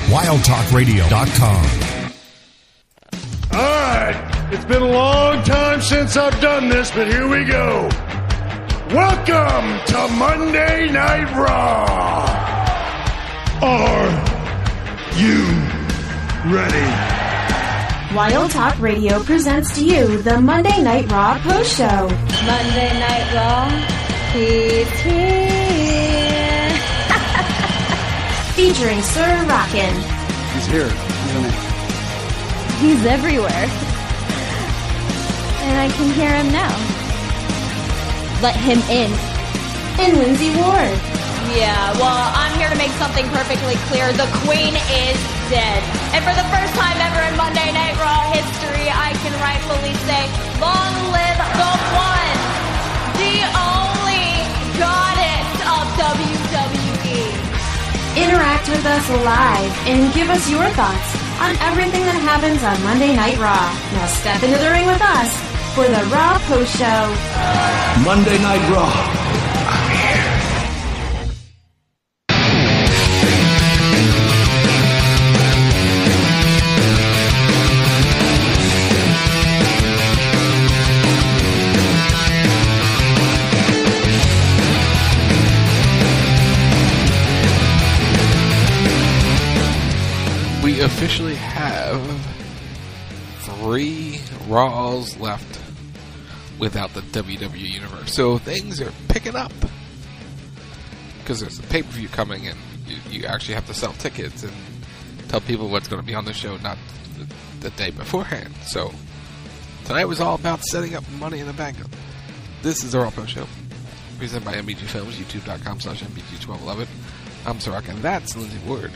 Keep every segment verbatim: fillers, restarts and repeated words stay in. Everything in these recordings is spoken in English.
wild talk radio dot com. All right, it's been a long time since I've done this, but here we go. Welcome to Monday Night Raw. Are you ready? Wild Talk Radio presents to you the Monday Night Raw Post Show. Monday Night Raw, he's here. Featuring Sir Rockin'. He's here, isn't he? He's everywhere. And I can hear him now. Let him in. And Lindsay Ward. Yeah, well, I'm here to make something perfectly clear. The Queen is dead. And for the first time ever in Monday Night Raw history, I can rightfully say, long live the one, the only goddess of W W E. Interact with us live and give us your thoughts on everything that happens on Monday Night Raw. Now step into the ring with us for the Raw Post Show. Monday Night Raw. We officially have three Raws left without the W W E Universe. So things are picking up. Because there's a pay-per-view coming and you, you actually have to sell tickets and tell people what's going to be on the show, not the, the day beforehand. So tonight was all about setting up Money in the Bank. This is the Raw Post Show, presented by M B G Films, youtube.com slash MBG1211. I'm Soraka, and that's Lindsay Ward.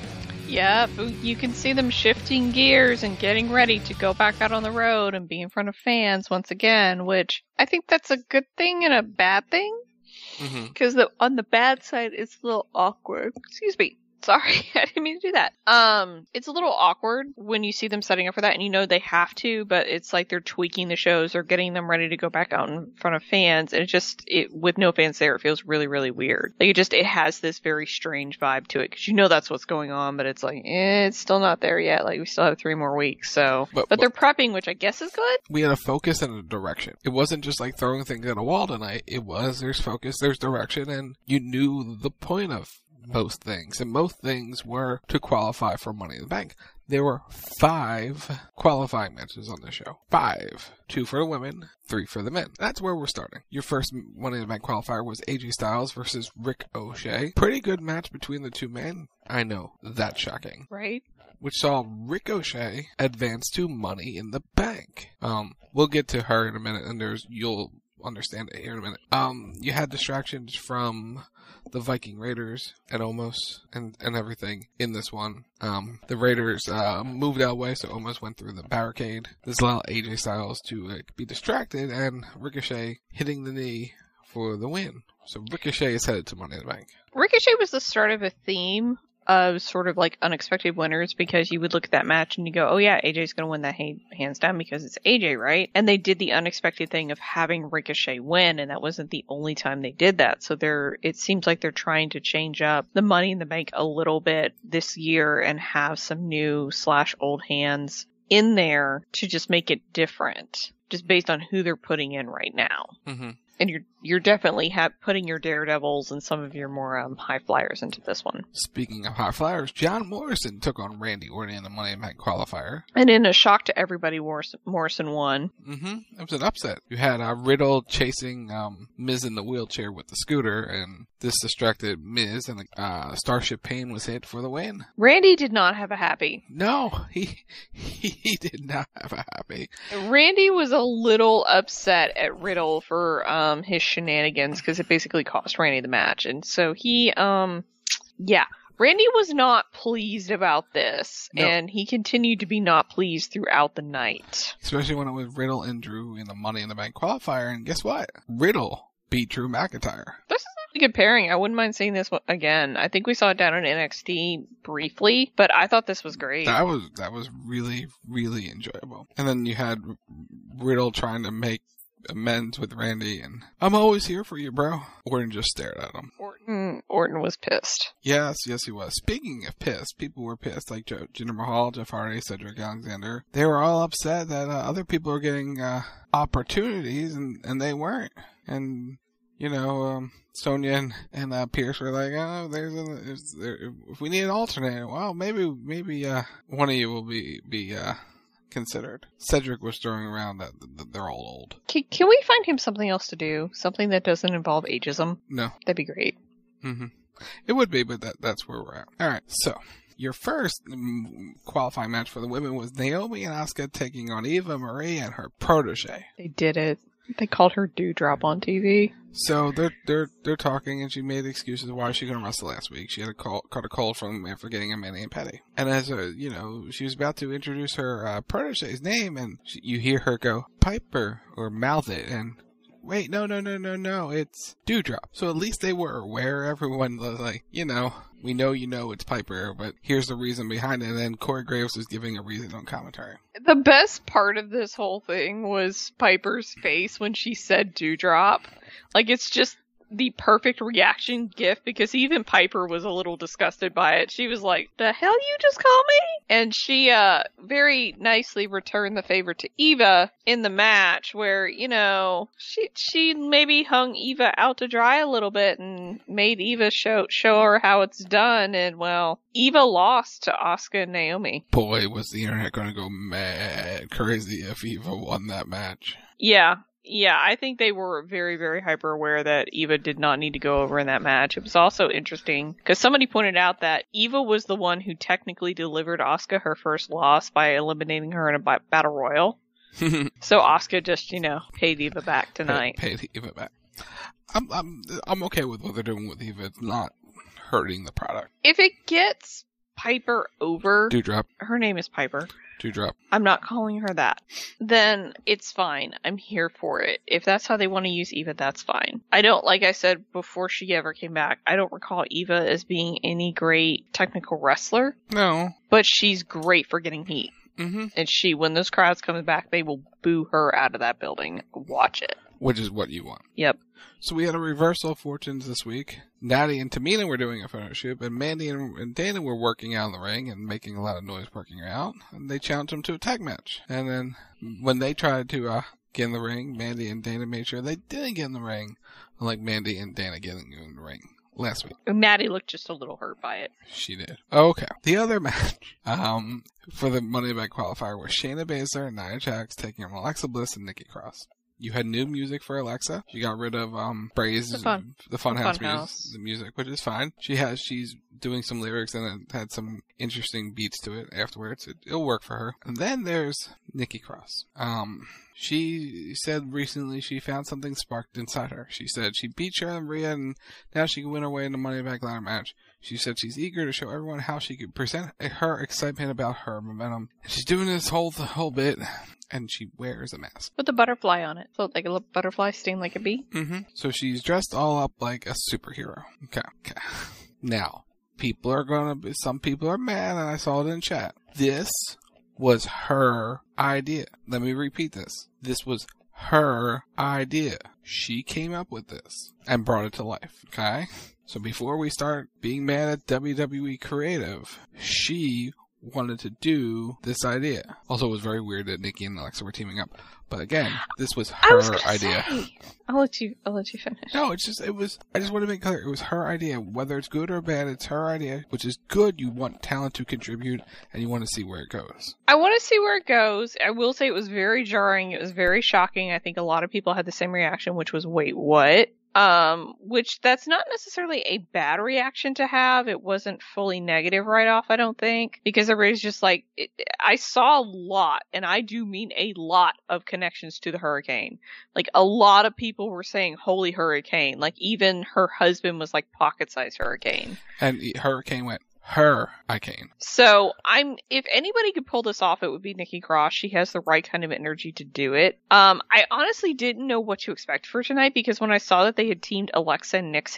Yeah, you can see them shifting gears and getting ready to go back out on the road and be in front of fans once again, which I think that's a good thing and a bad thing. Because mm-hmm. on the bad side, it's a little awkward. Excuse me. Sorry, I didn't mean to do that. Um, it's a little awkward when you see them setting up for that, and you know they have to, but it's like they're tweaking the shows or getting them ready to go back out in front of fans, and it just, it with no fans there, it feels really, really weird. Like, it just, it has this very strange vibe to it, because you know that's what's going on, but it's like, eh, it's still not there yet. Like, we still have three more weeks, so. But, but they're prepping, which I guess is good. We had a focus and a direction. It wasn't just like throwing things at a wall tonight. It was, there's focus, there's direction, and you knew the point of most things, and most things were to qualify for Money in the Bank. There were five qualifying matches on the show. Five. Two for the women, three for the men. That's where we're starting. Your first Money in the Bank qualifier was A J Styles versus Rick O'Shea. Pretty good match between the two men. I know, that's shocking. Right? Which saw Rick O'Shea advance to Money in the Bank. Um, we'll get to her in a minute, and there's, you'll understand it here in a minute. Um, you had distractions from the Viking Raiders and Omos and, and everything in this one. Um, the Raiders uh, moved out of the way, so Omos went through the barricade. This allowed A J Styles to uh, be distracted, and Ricochet hitting the knee for the win. So Ricochet is headed to Money in the Bank. Ricochet was the start of a theme of sort of like unexpected winners, because you would look at that match and you go, oh yeah, A J's going to win that hands down because it's A J, right? And they did the unexpected thing of having Ricochet win, and that wasn't the only time they did that. So they're, it seems like they're trying to change up the Money in the Bank a little bit this year and have some new slash old hands in there to just make it different, just based on who they're putting in right now. Mm-hmm. And you're you're definitely ha- putting your Daredevils and some of your more um, high flyers into this one. Speaking of high flyers, John Morrison took on Randy Orton in the Money in the Bank qualifier. And in a shock to everybody, Morrison, Morrison won. Mm-hmm. It was an upset. You had uh, Riddle chasing um, Miz in the wheelchair with the scooter, and this distracted Miz, and uh, Starship Pain was hit for the win. Randy did not have a happy. No, he he did not have a happy. Randy was a little upset at Riddle for um, his shenanigans, because it basically cost Randy the match. And so he, um, yeah, Randy was not pleased about this, no. And he continued to be not pleased throughout the night. Especially when it was Riddle and Drew in the Money in the Bank qualifier, and guess what? Riddle beat Drew McIntyre. This is a good pairing. I wouldn't mind seeing this one again. I think we saw it down in N X T briefly, but I thought this was great. That was that was really, really enjoyable. And then you had Riddle trying to make amends with Randy, and I'm always here for you, bro. Orton just stared at him. Orton, Orton was pissed. Yes, yes, he was. Speaking of pissed, people were pissed, like Joe, Jinder Mahal, Jeff Hardy, Cedric Alexander. They were all upset that uh, other people were getting uh, opportunities, and, and they weren't. And, you know, um, Sonya and, and uh, Pierce were like, oh, there's a, there's, there, if we need an alternate, well, maybe, maybe uh, one of you will be, be uh, considered. Cedric was throwing around that, that they're all old. Can, can we find him something else to do? Something that doesn't involve ageism? No. That'd be great. Mm-hmm. It would be, but that that's where we're at. All right, so your first qualifying match for the women was Naomi and Asuka taking on Eva Marie and her protege. They did it. They called her Dewdrop on T V. So they're they're they're talking, and she made excuses why she couldn't wrestle last week. She had a call, caught a cold from after getting a mani and petty. And as a you know, she was about to introduce her uh, protege's name, and she, you hear her go Piper or mouth it, and wait, no, no, no, no, no, it's Dewdrop. So at least they were aware. Everyone was like, you know, we know you know it's Piper, but here's the reason behind it. And then Corey Graves was giving a reason on commentary. The best part of this whole thing was Piper's face when she said Dewdrop. Like, it's just the perfect reaction gif, because even Piper was a little disgusted by it. She was like, the hell you just call me? And she uh very nicely returned the favor to Eva in the match, where, you know, she she maybe hung Eva out to dry a little bit and made Eva show show her how it's done. And, well, Eva lost to Asuka and Naomi. Boy, was the internet going to go mad crazy if Eva won that match. Yeah. Yeah, I think they were very, very hyper aware that Eva did not need to go over in that match. It was also interesting because somebody pointed out that Eva was the one who technically delivered Asuka her first loss by eliminating her in a b- battle royal. So Asuka just, you know, paid Eva back tonight. Paid, paid Eva back. I'm, I'm, I'm okay with what they're doing with Eva. It's not hurting the product. If it gets Piper over, Dewdrop. Her name is Piper. Dewdrop. I'm not calling her that. Then it's fine. I'm here for it. If that's how they want to use Eva, that's fine. I don't, like I said before she ever came back, I don't recall Eva as being any great technical wrestler. No. But she's great for getting heat. Mm-hmm. And she, when those crowds come back, they will boo her out of that building. Watch it. Which is what you want. Yep. So we had a reversal of fortunes this week. Natty and Tamina were doing a photo shoot, and Mandy and, and Dana were working out in the ring and making a lot of noise working out. And they challenged them to a tag match. And then when they tried to uh, get in the ring, Mandy and Dana made sure they didn't get in the ring, unlike Mandy and Dana getting in the ring last week. Maddie looked just a little hurt by it. She did. Okay. The other match um, for the Money in the Bank qualifier was Shayna Baszler and Nia Jax taking on Alexa Bliss and Nikki Cross. You had new music for Alexa. She got rid of um Bray's the fun, the Funhouse fun music, the music, which is fine. She has she's doing some lyrics and it had some interesting beats to it afterwards. It, it'll work for her. And then there's Nikki Cross. Um, she said recently she found something sparked inside her. She said she beat Charlotte Maria and now she can win her way in the Money in the Bank ladder match. She said she's eager to show everyone how she could present her excitement about her momentum. She's doing this whole the whole bit. And she wears a mask. With a butterfly on it. So like a little butterfly sting like a bee. Mm-hmm. So she's dressed all up like a superhero. Okay. Okay. Now, people are gonna be, some people are mad, and I saw it in chat. This was her idea. Let me repeat this. This was her idea. She came up with this and brought it to life. Okay? So before we start being mad at W W E Creative, she wanted to do this idea. Also, it was very weird that Nikki and Alexa were teaming up. But again, this was her was idea. Say, I'll let you. I'll let you finish. No, it's just it was. I just want to make clear it was her idea. Whether it's good or bad, it's her idea, which is good. You want talent to contribute, and you want to see where it goes. I want to see where it goes. I will say it was very jarring. It was very shocking. I think a lot of people had the same reaction, which was, "Wait, what?" Um, which that's not necessarily a bad reaction to have. It wasn't fully negative right off, I don't think, because everybody's just like, it, I saw a lot, and I do mean a lot of connections to the hurricane. Like, a lot of people were saying, holy hurricane. Like, even her husband was like pocket-sized hurricane. And Hurricane went, her Icane. So I'm, if anybody could pull this off, it would be Nikki Cross. She has the right kind of energy to do it. Um, I honestly didn't know what to expect for tonight, because when I saw that they had teamed Alexa and Nixie,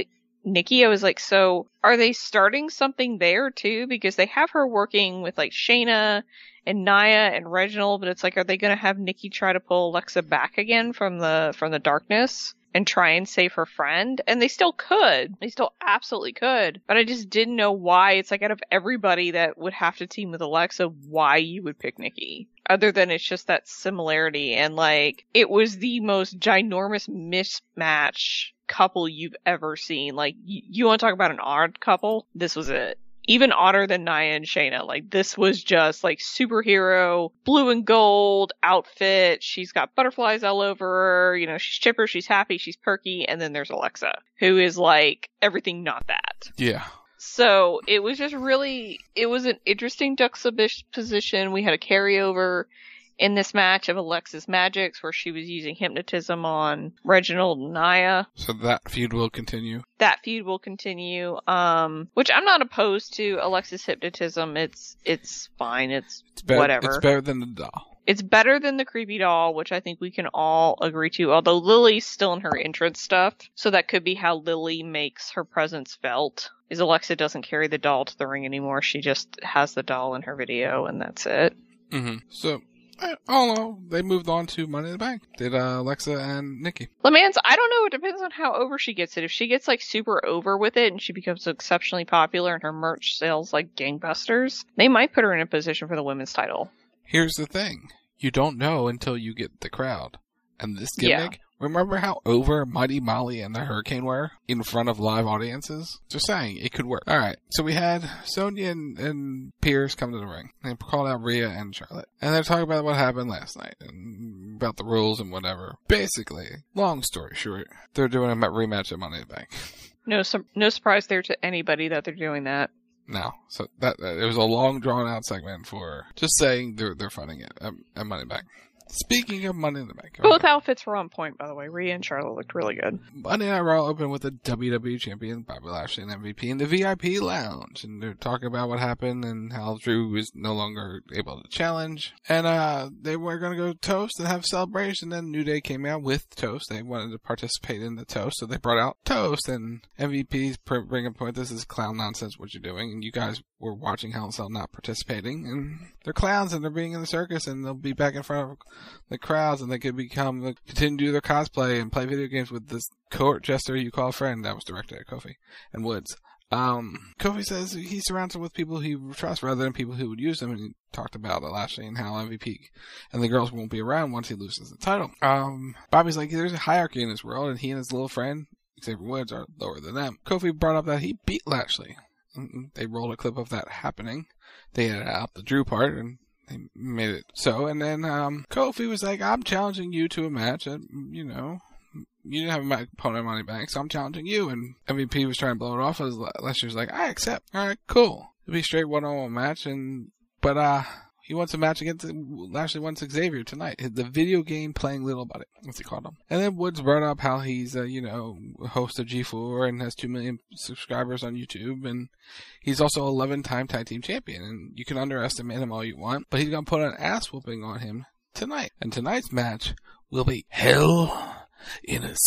Nikki, I was like, so are they starting something there too? Because they have her working with like Shayna and Nia and Reginald, but it's like, are they going to have Nikki try to pull Alexa back again from the from the darkness and try and save her friend? And they still could. They still absolutely could. But I just didn't know why. It's like, out of everybody that would have to team with Alexa, why you would pick Nikki. Other than it's just that similarity. And like, it was the most ginormous mismatch couple you've ever seen. Like, y- you want to talk about an odd couple? This was it. Even odder than Nia and Shayna. Like, this was just, like, superhero, blue and gold outfit. She's got butterflies all over her. You know, she's chipper, she's happy, she's perky. And then there's Alexa, who is, like, everything not that. Yeah. So, it was just really, it was an interesting juxtaposition. We had a carryover in this match of Alexa's magics, where she was using hypnotism on Reginald and Nia. So that feud will continue. That feud will continue, um, which I'm not opposed to. Alexa's hypnotism, it's it's fine, it's, It's better, whatever. It's better than the doll. It's better than the creepy doll, which I think we can all agree to, although Lily's still in her entrance stuff, so that could be how Lily makes her presence felt, is Alexa doesn't carry the doll to the ring anymore, she just has the doll in her video, and that's it. Mm-hmm. So, oh no, they moved on to Money in the Bank. Did uh, Alexa and Nikki. LeMans, I don't know. It depends on how over she gets it. If she gets like super over with it and she becomes exceptionally popular and her merch sells like gangbusters, they might put her in a position for the women's title. Here's the thing. You don't know until you get the crowd. And this gimmick, yeah. Remember how over Mighty Molly and the Hurricane were in front of live audiences? Just saying, it could work. Alright, so we had Sonya and, and Pierce come to the ring. They called out Rhea and Charlotte. And they're talking about what happened last night and about the rules and whatever. Basically, long story short, they're doing a rematch at Money in the Bank. No, su- no surprise there to anybody that they're doing that. No, so that, that it was a long drawn out segment for just saying they're they're fighting it at, at Money in the Bank. Speaking of Money in the Bank. Both okay. Outfits were on point, by the way. Rhea and Charlotte looked really good. Monday Night Raw opened with the W W E Champion, Bobby Lashley, and M V P in the V I P lounge. And they're talking about what happened and how Drew was no longer able to challenge. And uh they were going to go toast and have a celebration. And New Day came out with toast. They wanted to participate in the toast, so they brought out toast. And M V P's bringing point, this is clown nonsense what you're doing. And you guys were watching Hell in a Cell not participating. And they're clowns and they're being in the circus and they'll be back in front of the crowds and they could become, continue to do their cosplay and play video games with this court jester you call a friend. That was directed at Kofi and Woods. Um, Kofi says he surrounds him with people he trusts rather than people who would use him, and he talked about Lashley and how M V P and the girls won't be around once he loses the title. Um, Bobby's like, there's a hierarchy in this world, and he and his little friend, Xavier Woods, are lower than them. Kofi brought up that he beat Lashley. They rolled a clip of that happening. They edited out the Drew part, and they made it so. And then um, Kofi was like, I'm challenging you to a match. And, you know, you didn't have a opponent in Money in the Bank, so I'm challenging you. And M V P was trying to blow it off. Lashley was like, I accept. All right, cool. It'll be a straight one-on-one match. And But uh, he wants a match against Lashley wants Xavier tonight. The video game playing little buddy. What's he called him? And then Woods brought up how he's, uh, you know, host of G four and has two million subscribers on YouTube. And he's also eleven-time tag team champion. And you can underestimate him all you want, but he's going to put an ass whooping on him tonight. And tonight's match will be Hell in a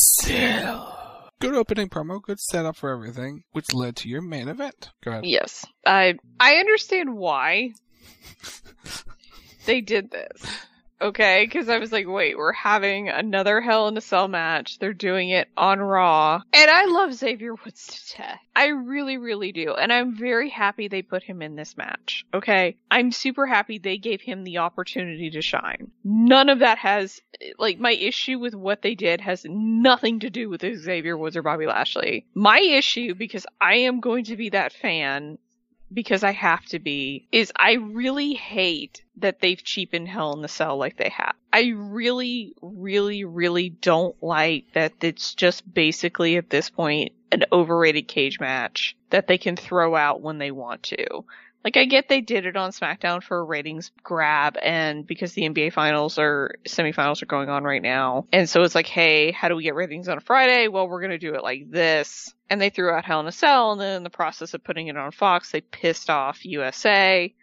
Cell. Good opening promo, good setup for everything, which led to your main event. Go ahead. Yes. I I understand why they did this. Okay, because I was like, wait, we're having another Hell in a Cell match. They're doing it on Raw. And I love Xavier Woods to death. I really, really do. And I'm very happy they put him in this match. Okay? I'm super happy they gave him the opportunity to shine. None of that has, like, my issue with what they did has nothing to do with Xavier Woods or Bobby Lashley. My issue, because I am going to be that fan, because I have to be, is I really hate that they've cheapened Hell in the Cell like they have. I really, really, really don't like that it's just basically at this point an overrated cage match that they can throw out when they want to. Like, I get they did it on SmackDown for a ratings grab, and because the N B A finals or semifinals are going on right now. And so it's like, hey, how do we get ratings on a Friday? Well, we're going to do it like this. And they threw out Hell in a Cell, and then in the process of putting it on Fox, they pissed off U S A,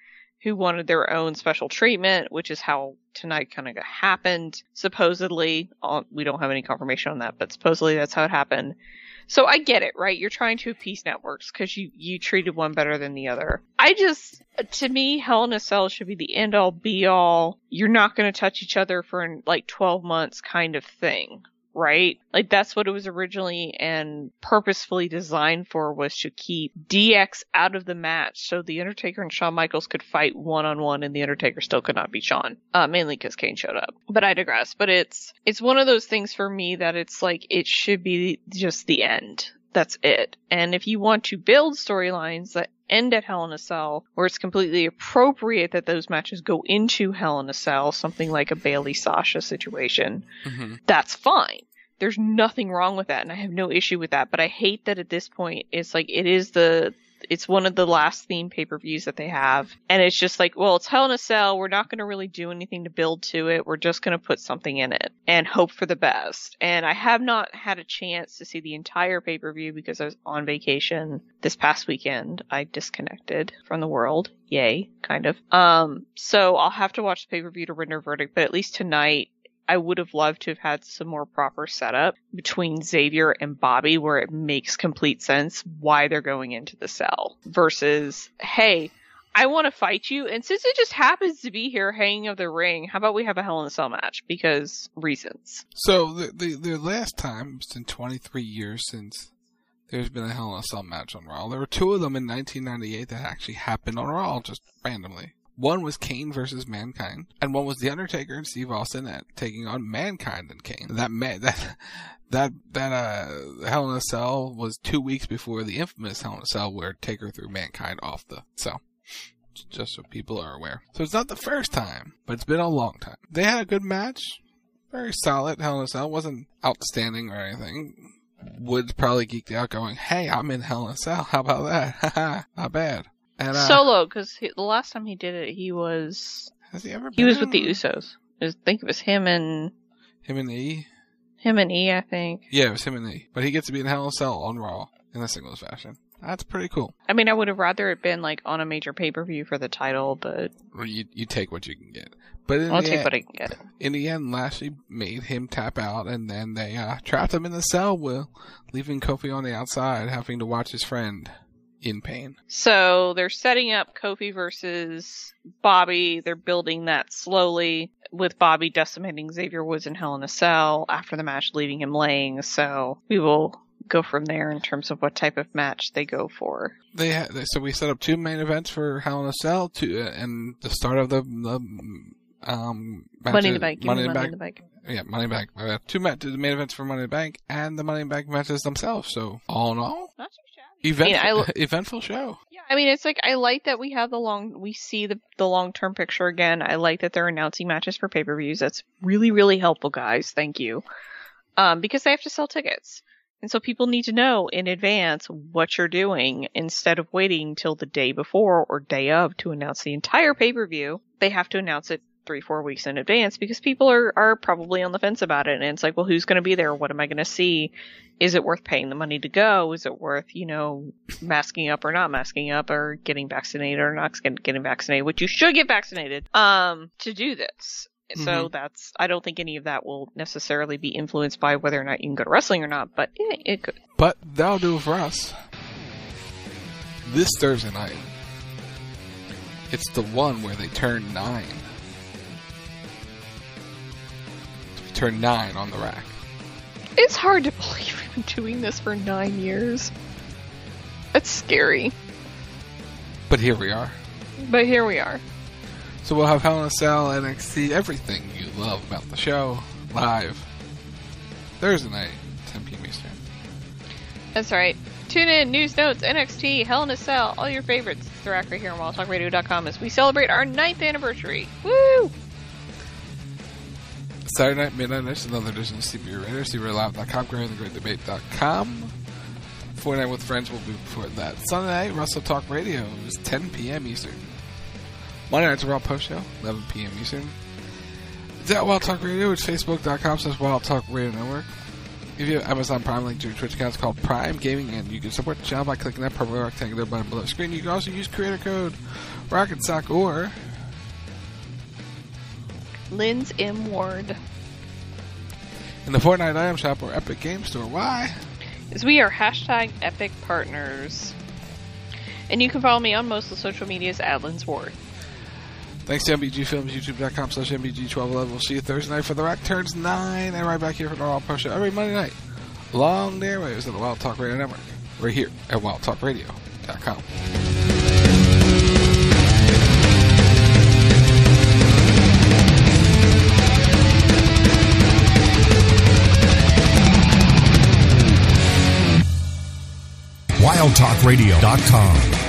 who wanted their own special treatment, which is how tonight kind of happened. Supposedly, we don't have any confirmation on that, but supposedly that's how it happened. So I get it, right? You're trying to appease networks because you, you treated one better than the other. I just, to me, Hell in a Cell should be the end all be all. You're not going to touch each other for like twelve months kind of thing, right? Like that's what it was originally and purposefully designed for, was to keep D X out of the match so The Undertaker and Shawn Michaels could fight one-on-one and The Undertaker still could not beat Shawn. Uh, mainly because Kane showed up. But I digress. But it's, it's one of those things for me that it's like, it should be just the end. That's it. And if you want to build storylines that end at Hell in a Cell, where it's completely appropriate that those matches go into Hell in a Cell, something like a Bayley Sasha situation, mm-hmm. that's fine. There's nothing wrong with that, and I have no issue with that, but I hate that at this point, it's like, it is the, it's one of the last theme pay-per-views that they have, and it's just like, well, it's Hell in a Cell, we're not going to really do anything to build to it, we're just going to put something in it, and hope for the best. And I have not had a chance to see the entire pay-per-view because I was on vacation this past weekend. I disconnected from the world. Yay, kind of. Um, so I'll have to watch the pay-per-view to render a verdict, but at least tonight, I would have loved to have had some more proper setup between Xavier and Bobby where it makes complete sense why they're going into the cell versus, hey, I want to fight you, and since it just happens to be here hanging of the ring, how about we have a Hell in a Cell match? Because reasons. So the, the, the last time, it's been twenty-three years since there's been a Hell in a Cell match on Raw. There were two of them in nineteen ninety-eight that actually happened on Raw, just randomly. One was Kane versus Mankind, and one was The Undertaker and Steve Austin at taking on Mankind and Kane. That ma- that that that uh Hell in a Cell was two weeks before the infamous Hell in a Cell where Taker threw Mankind off the cell. Just so people are aware. So it's not the first time, but it's been a long time. They had a good match, very solid. Hell in a Cell wasn't outstanding or anything. Woods probably geeked out, going, "Hey, I'm in Hell in a Cell. How about that? Haha, not bad." And, uh, Solo, because the last time he did it, he was has he ever? He was with the Usos. I think it was him and him and E. Him and E, I think. Yeah, it was him and E. But he gets to be in Hell in a Cell on Raw in a singles fashion. That's pretty cool. I mean, I would have rather it been like on a major pay per view for the title, but well, you you take what you can get. But in I'll the take end, what I can get. In the end, Lashley made him tap out, and then they uh, trapped him in the cell, with leaving Kofi on the outside, having to watch his friend in pain. So they're setting up Kofi versus Bobby. They're building that slowly, with Bobby decimating Xavier Woods in Hell in a Cell after the match, leaving him laying. So we will go from there in terms of what type of match they go for. They, ha- they so we set up two main events for Hell in a Cell, to uh, and the start of the, the um Money in the Bank. Money in the Money Bank. in the Bank. Yeah, Money in the Bank. Uh, two ma- the main events for Money in the Bank and the Money in the Bank matches themselves. So all in all, not too shabby. Eventful, I mean, I, eventful show. Yeah, I mean, it's like, I like that we have the long, we see the, the long-term picture again. I like that they're announcing matches for pay-per-views. That's really, really helpful, guys. Thank you. Um, because they have to sell tickets. And so people need to know in advance what you're doing instead of waiting till the day before or day of to announce the entire pay-per-view. They have to announce it three, four weeks in advance because people are, are probably on the fence about it. And it's like, well, who's going to be there? What am I going to see? Is it worth paying the money to go? Is it worth, you know, masking up or not masking up, or getting vaccinated or not getting vaccinated, which you should get vaccinated, um, to do this. Mm-hmm. So that's, I don't think any of that will necessarily be influenced by whether or not you can go to wrestling or not, but it, it could. But that'll do it for us. This Thursday night, it's the one where they turn nine. Turn nine on the rack. It's hard to believe we've been doing this for nine years. That's scary. But here we are. But here we are. So we'll have Hell in a Cell, N X T, everything you love about the show, live Thursday night, ten p.m. Eastern. That's right. Tune in, news, notes, N X T, Hell in a Cell, all your favorites. It's the rack right here on wild talk radio dot com as we celebrate our ninth anniversary. Woo! Saturday night, midnight, there's another edition of C B Radio, C B Radio Live dot com, Grand the Great Debate dot com. Friday Night with Friends will be before that. Sunday night, Wrestle Talk Radio is ten p.m. Eastern. Monday night's a Raw Post Show, eleven p.m. Eastern. It's at Wild Talk Radio. It's facebook dot com slash Wild Talk Radio Network. If you have Amazon Prime, link to your Twitch account is called Prime Gaming, and you can support the channel by clicking that purple rectangular button below the screen. You can also use creator code RocketSock or Lynn's M. Ward. In the Fortnite item shop or Epic Game Store. Why? Because we are hashtag Epic Partners. And you can follow me on most of the social medias at Lynn's Ward. Thanks to M B G Films, YouTube.com slash M B G twelve eleven. We'll see you Thursday night for The Rock Turns nine. And right back here for the Raw Pro Show every Monday night. Long day airwaves on the Wild Talk Radio Network. Right here at wild talk radio dot com. wild talk radio dot com